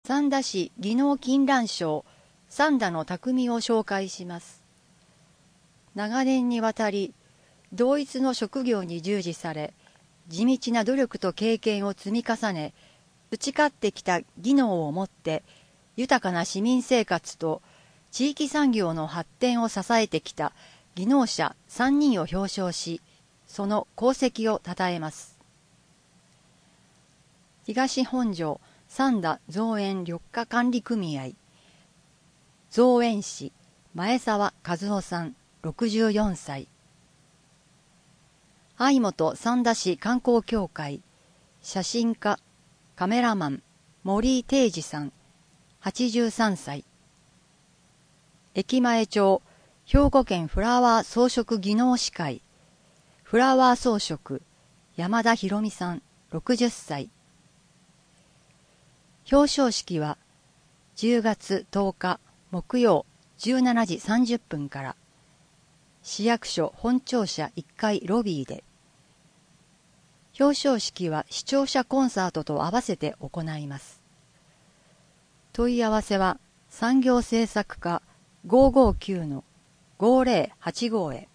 三田市技能金蘭賞三田の匠を紹介します。長年にわたり同一の職業に従事され、地道な努力と経験を積み重ね、培ってきた技能をもって豊かな市民生活と地域産業の発展を支えてきた技能者3人を表彰し、その功績を称えます。東本庄三田造園緑化管理組合造園士前沢和夫さん64歳。相本三田市観光協会写真家カメラマン森井定治さん83歳。駅前町兵庫県フラワー装飾技能士会フラワー装飾山田博美さん60歳。表彰式は10月10日木曜17時30分から市役所本庁舎1階ロビーで、表彰式は視聴者コンサートと合わせて行います。問い合わせは産業政策課559-5085へ。